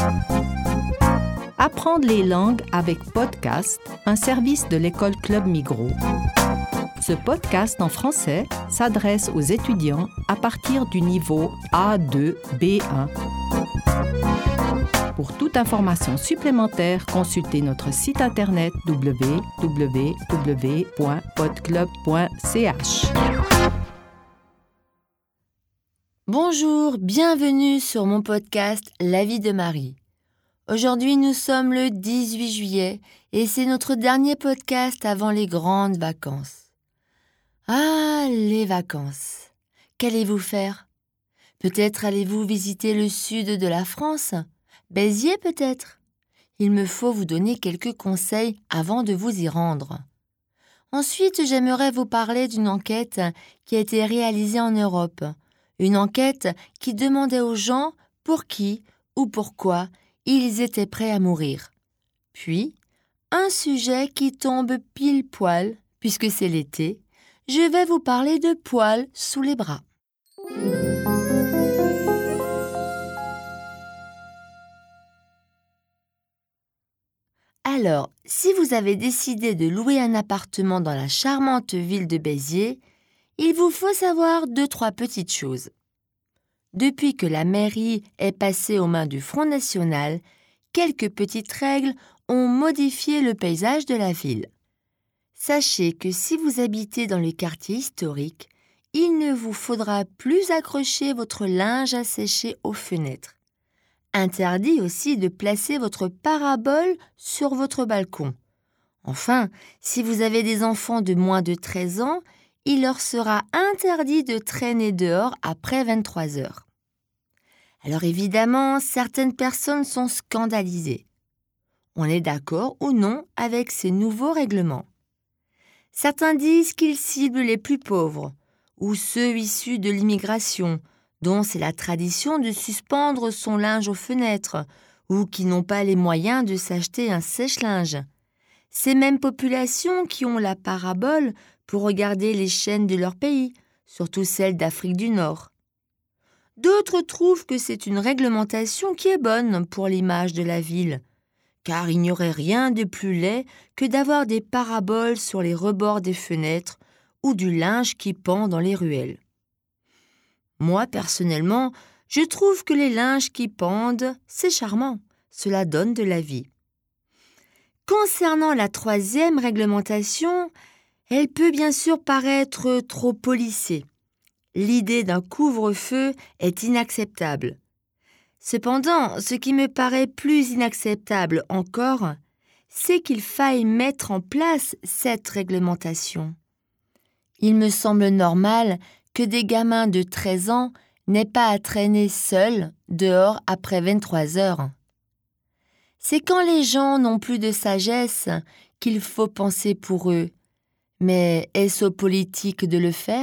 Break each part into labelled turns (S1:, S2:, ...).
S1: Apprendre les langues avec podcast, un service de l'école Club Migros. Ce podcast en français s'adresse aux étudiants à partir du niveau A2, B1. Pour toute information supplémentaire, consultez notre site internet www.podclub.ch.
S2: Bonjour, bienvenue sur mon podcast La vie de Marie. Aujourd'hui, nous sommes le 18 juillet et c'est notre dernier podcast avant les grandes vacances. Ah, les vacances! Qu'allez-vous faire? Peut-être allez-vous visiter le sud de la France? Béziers peut-être? Il me faut vous donner quelques conseils avant de vous y rendre. Ensuite, j'aimerais vous parler d'une enquête qui a été réalisée en Europe. Une enquête qui demandait aux gens pour qui ou pourquoi ils étaient prêts à mourir. Puis, un sujet qui tombe pile poil, puisque c'est l'été, je vais vous parler de poils sous les bras. Alors, si vous avez décidé de louer un appartement dans la charmante ville de Béziers, il vous faut savoir 2-3 petites choses. Depuis que la mairie est passée aux mains du Front National, quelques petites règles ont modifié le paysage de la ville. Sachez que si vous habitez dans le quartier historique, il ne vous faudra plus accrocher votre linge à sécher aux fenêtres. Interdit aussi de placer votre parabole sur votre balcon. Enfin, si vous avez des enfants de moins de 13 ans, il leur sera interdit de traîner dehors après 23 heures. Alors évidemment, certaines personnes sont scandalisées. On est d'accord ou non avec ces nouveaux règlements. Certains disent qu'ils ciblent les plus pauvres, ou ceux issus de l'immigration, dont c'est la tradition de suspendre son linge aux fenêtres, ou qui n'ont pas les moyens de s'acheter un sèche-linge. Ces mêmes populations qui ont la parabole pour regarder les chaînes de leur pays, surtout celles d'Afrique du Nord. D'autres trouvent que c'est une réglementation qui est bonne pour l'image de la ville, car il n'y aurait rien de plus laid que d'avoir des paraboles sur les rebords des fenêtres ou du linge qui pend dans les ruelles. Moi, personnellement, je trouve que les linges qui pendent, c'est charmant, cela donne de la vie. Concernant la 3e réglementation, elle peut bien sûr paraître trop polissée. L'idée d'un couvre-feu est inacceptable. Cependant, ce qui me paraît plus inacceptable encore, c'est qu'il faille mettre en place cette réglementation. Il me semble normal que des gamins de 13 ans n'aient pas à traîner seuls dehors après 23 heures. C'est quand les gens n'ont plus de sagesse qu'il faut penser pour eux. Mais est-ce aux politiques de le faire ?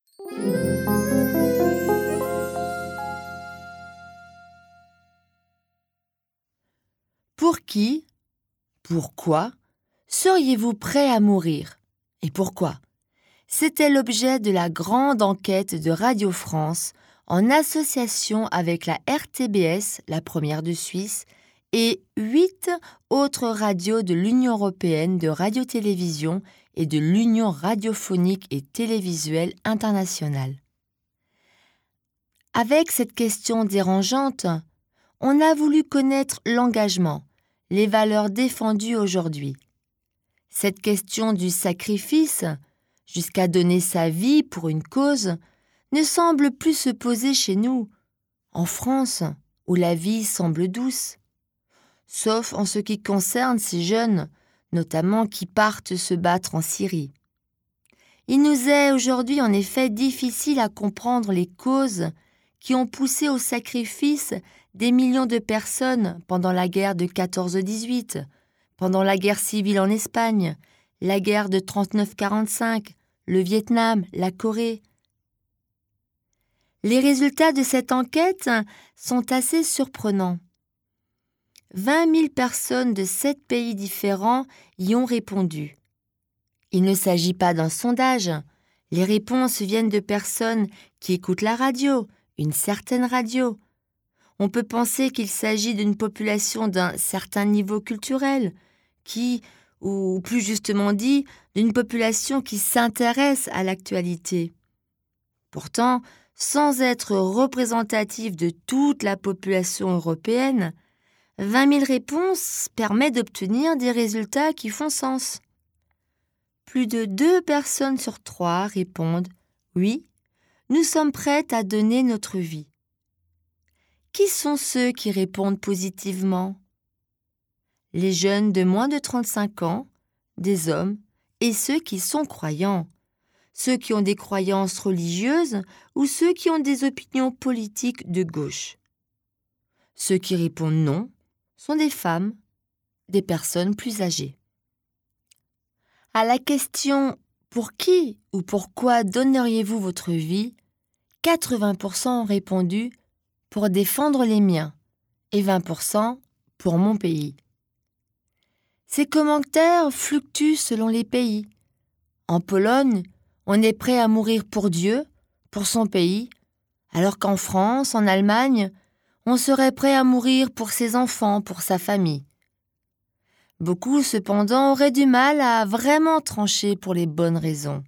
S2: Pour qui, pourquoi, seriez-vous prêt à mourir? Et pourquoi? C'était l'objet de la grande enquête de Radio France en association avec la RTBS, la première de Suisse, et 8 autres radios de l'Union européenne de radio-télévision et de l'Union radiophonique et télévisuelle internationale. Avec cette question dérangeante, on a voulu connaître l'engagement, les valeurs défendues aujourd'hui. Cette question du sacrifice, jusqu'à donner sa vie pour une cause, ne semble plus se poser chez nous, en France, où la vie semble douce. Sauf en ce qui concerne ces jeunes, notamment qui partent se battre en Syrie. Il nous est aujourd'hui en effet difficile à comprendre les causes qui ont poussé au sacrifice des millions de personnes pendant la guerre de 14-18, pendant la guerre civile en Espagne, la guerre de 39-45, le Vietnam, la Corée. Les résultats de cette enquête sont assez surprenants. 20 000 personnes de 7 pays différents y ont répondu. Il ne s'agit pas d'un sondage. Les réponses viennent de personnes qui écoutent la radio, une certaine radio. On peut penser qu'il s'agit d'une population d'un certain niveau culturel, ou plus justement dit, d'une population qui s'intéresse à l'actualité. Pourtant, sans être représentatif de toute la population européenne, 20 000 réponses permettent d'obtenir des résultats qui font sens. Plus de 2 personnes sur 3 répondent « Oui, nous sommes prêtes à donner notre vie ». Qui sont ceux qui répondent positivement? Les jeunes de moins de 35 ans, des hommes, et ceux qui sont croyants, ceux qui ont des croyances religieuses ou ceux qui ont des opinions politiques de gauche. Ceux qui répondent non sont des femmes, des personnes plus âgées. À la question « Pour qui ou pourquoi donneriez-vous votre vie ?», 80% ont répondu « Pour défendre les miens » et 20% « Pour mon pays ». Ces commentaires fluctuent selon les pays. En Pologne, on est prêt à mourir pour Dieu, pour son pays, alors qu'en France, en Allemagne, on serait prêt à mourir pour ses enfants, pour sa famille. Beaucoup, cependant, auraient du mal à vraiment trancher pour les bonnes raisons.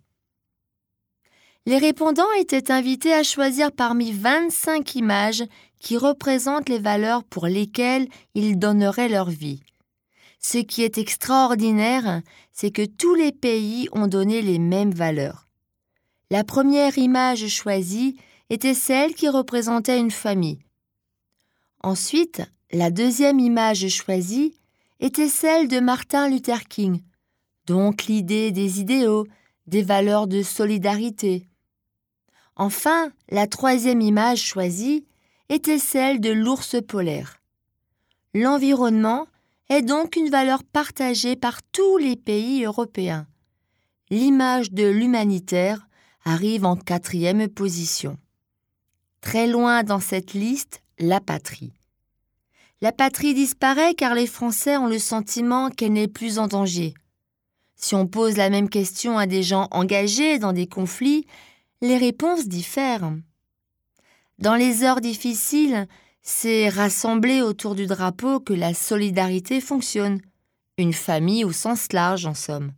S2: Les répondants étaient invités à choisir parmi 25 images qui représentent les valeurs pour lesquelles ils donneraient leur vie. Ce qui est extraordinaire, c'est que tous les pays ont donné les mêmes valeurs. La première image choisie était celle qui représentait une famille. Ensuite, la deuxième image choisie était celle de Martin Luther King, donc l'idée des idéaux, des valeurs de solidarité. Enfin, la troisième image choisie était celle de l'ours polaire. L'environnement est donc une valeur partagée par tous les pays européens. L'image de l'humanitaire arrive en 4e position. Très loin dans cette liste, la patrie. La patrie disparaît car les Français ont le sentiment qu'elle n'est plus en danger. Si on pose la même question à des gens engagés dans des conflits, les réponses diffèrent. Dans les heures difficiles, c'est rassemblé autour du drapeau que la solidarité fonctionne, une famille au sens large en somme.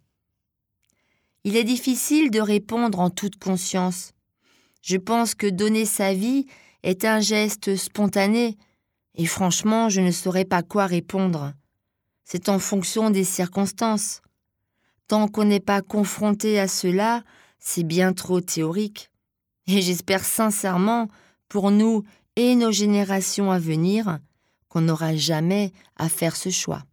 S2: Il est difficile de répondre en toute conscience. Je pense que donner sa vie est un geste spontané, et franchement, je ne saurais pas quoi répondre. C'est en fonction des circonstances. Tant qu'on n'est pas confronté à cela, c'est bien trop théorique. Et j'espère sincèrement, pour nous et nos générations à venir, qu'on n'aura jamais à faire ce choix.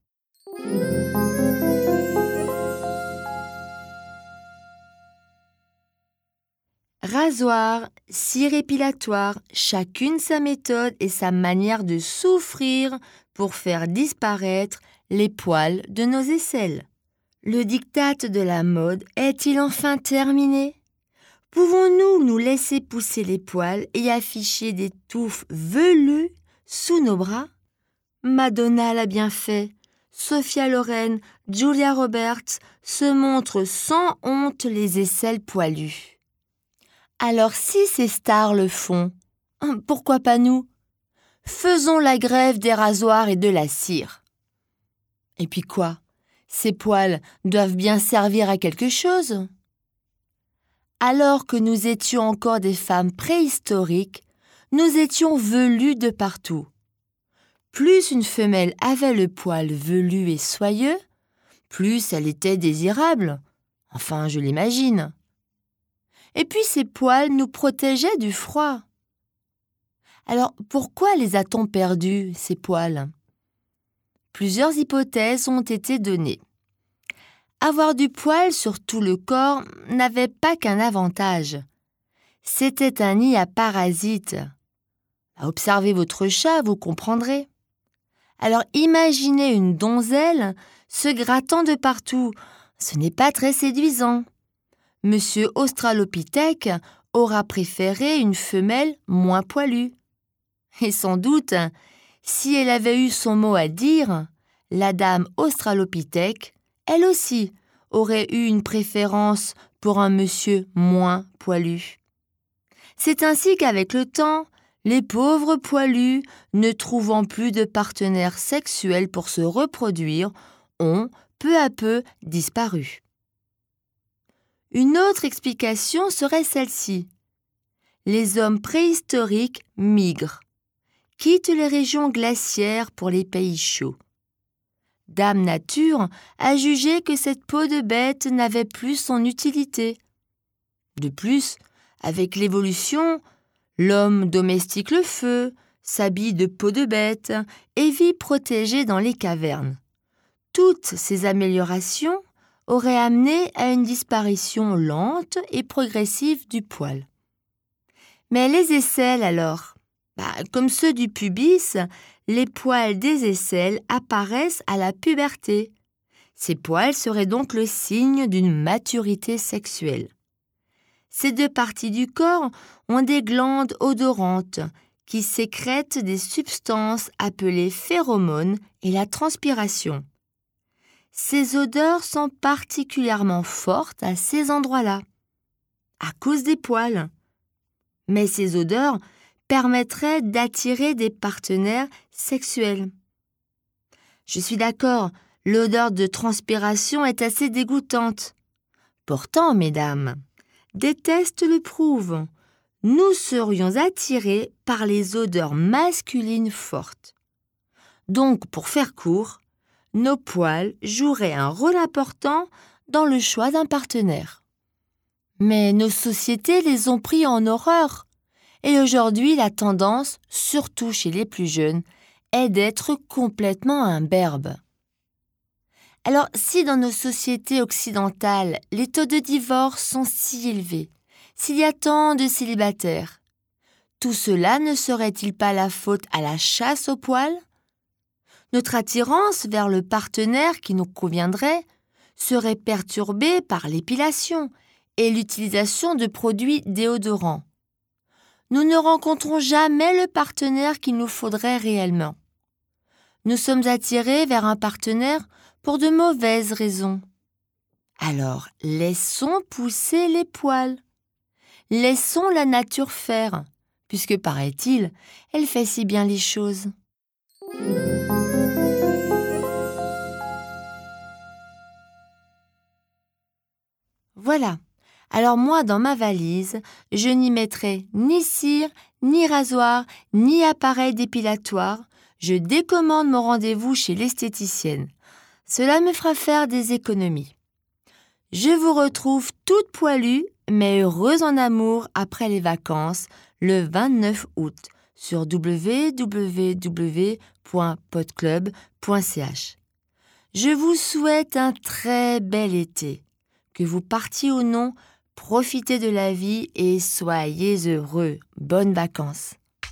S2: Rasoir, cire épilatoire, chacune sa méthode et sa manière de souffrir pour faire disparaître les poils de nos aisselles. Le diktat de la mode est-il enfin terminé ? Pouvons-nous nous laisser pousser les poils et afficher des touffes velues sous nos bras ? Madonna l'a bien fait. Sophia Loren, Julia Roberts se montrent sans honte les aisselles poilues. Alors si ces stars le font, pourquoi pas nous ? Faisons la grève des rasoirs et de la cire. Et puis quoi ? Ces poils doivent bien servir à quelque chose. Alors que nous étions encore des femmes préhistoriques, nous étions velues de partout. Plus une femelle avait le poil velu et soyeux, plus elle était désirable. Enfin, je l'imagine. Et puis ces poils nous protégeaient du froid. Alors pourquoi les a-t-on perdus, ces poils ? Plusieurs hypothèses ont été données. Avoir du poil sur tout le corps n'avait pas qu'un avantage. C'était un nid à parasites. Observez votre chat, vous comprendrez. Alors imaginez une donzelle se grattant de partout. Ce n'est pas très séduisant. Monsieur Australopithèque aura préféré une femelle moins poilue. Et sans doute, si elle avait eu son mot à dire, la dame Australopithèque, elle aussi, aurait eu une préférence pour un monsieur moins poilu. C'est ainsi qu'avec le temps, Les pauvres poilus, ne trouvant plus de partenaires sexuels pour se reproduire, ont, peu à peu, disparu. Une autre explication serait celle-ci. Les hommes préhistoriques migrent, quittent les régions glaciaires pour les pays chauds. Dame Nature a jugé que cette peau de bête n'avait plus son utilité. De plus, avec l'évolution, l'homme domestique le feu, s'habille de peau de bête et vit protégé dans les cavernes. Toutes ces améliorations auraient amené à une disparition lente et progressive du poil. Mais les aisselles alors? Comme ceux du pubis, les poils des aisselles apparaissent à la puberté. Ces poils seraient donc le signe d'une maturité sexuelle. Ces deux parties du corps ont des glandes odorantes qui sécrètent des substances appelées phéromones et la transpiration. Ces odeurs sont particulièrement fortes à ces endroits-là, à cause des poils. Mais ces odeurs permettraient d'attirer des partenaires sexuels. Je suis d'accord, l'odeur de transpiration est assez dégoûtante. Pourtant, mesdames, des tests le prouvent, nous serions attirés par les odeurs masculines fortes. Donc, pour faire court, nos poils joueraient un rôle important dans le choix d'un partenaire. Mais nos sociétés les ont pris en horreur. Et aujourd'hui, la tendance, surtout chez les plus jeunes, est d'être complètement imberbe. Alors, si dans nos sociétés occidentales, les taux de divorce sont si élevés, s'il y a tant de célibataires, tout cela ne serait-il pas la faute à la chasse aux poils? Notre attirance vers le partenaire qui nous conviendrait serait perturbée par l'épilation et l'utilisation de produits déodorants. Nous ne rencontrons jamais le partenaire qu'il nous faudrait réellement. Nous sommes attirés vers un partenaire pour de mauvaises raisons. Alors, laissons pousser les poils. Laissons la nature faire, puisque, paraît-il, elle fait si bien les choses. Voilà. Alors moi, dans ma valise, je n'y mettrai ni cire, ni rasoir, ni appareil dépilatoire. Je décommande mon rendez-vous chez l'esthéticienne. Cela me fera faire des économies. Je vous retrouve toute poilue, mais heureuse en amour après les vacances, le 29 août, sur www.podclub.ch. Je vous souhaite un très bel été. Que vous partiez ou non, profitez de la vie et soyez heureux. Bonnes vacances.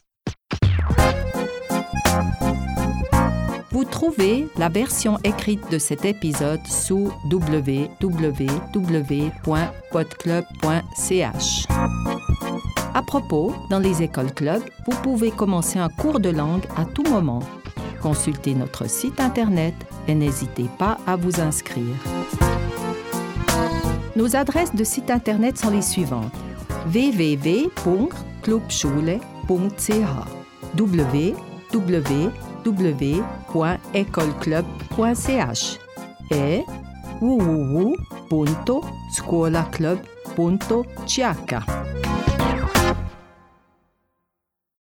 S1: Vous trouvez la version écrite de cet épisode sous www.podclub.ch. À propos, dans les écoles clubs, vous pouvez commencer un cours de langue à tout moment. Consultez notre site internet et n'hésitez pas à vous inscrire. Nos adresses de site internet sont les suivantes: www.clubschule.ch, www.ecolclub.ch et www.scuolaclub.ch.